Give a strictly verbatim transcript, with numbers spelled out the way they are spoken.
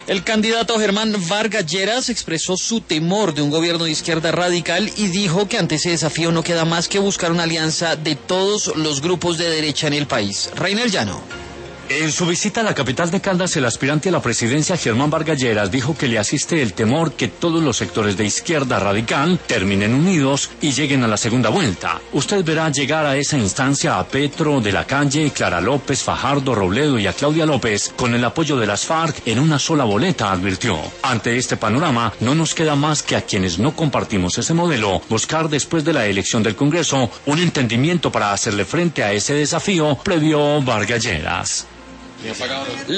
El candidato Germán Vargas Lleras expresó su temor de un gobierno de izquierda radical y dijo que ante ese desafío no queda más que buscar una alianza de todos los grupos de derecha en el país. Reiner Llano. En su visita a la capital de Caldas, el aspirante a la presidencia Germán Vargas Lleras dijo que le asiste el temor que todos los sectores de izquierda radical terminen unidos y lleguen a la segunda vuelta. Usted verá llegar a esa instancia a Petro, De la Calle, Clara López, Fajardo, Robledo y a Claudia López con el apoyo de las FARC en una sola boleta, advirtió. Ante este panorama, no nos queda más que a quienes no compartimos ese modelo buscar después de la elección del Congreso un entendimiento para hacerle frente a ese desafío, previó Vargas Lleras.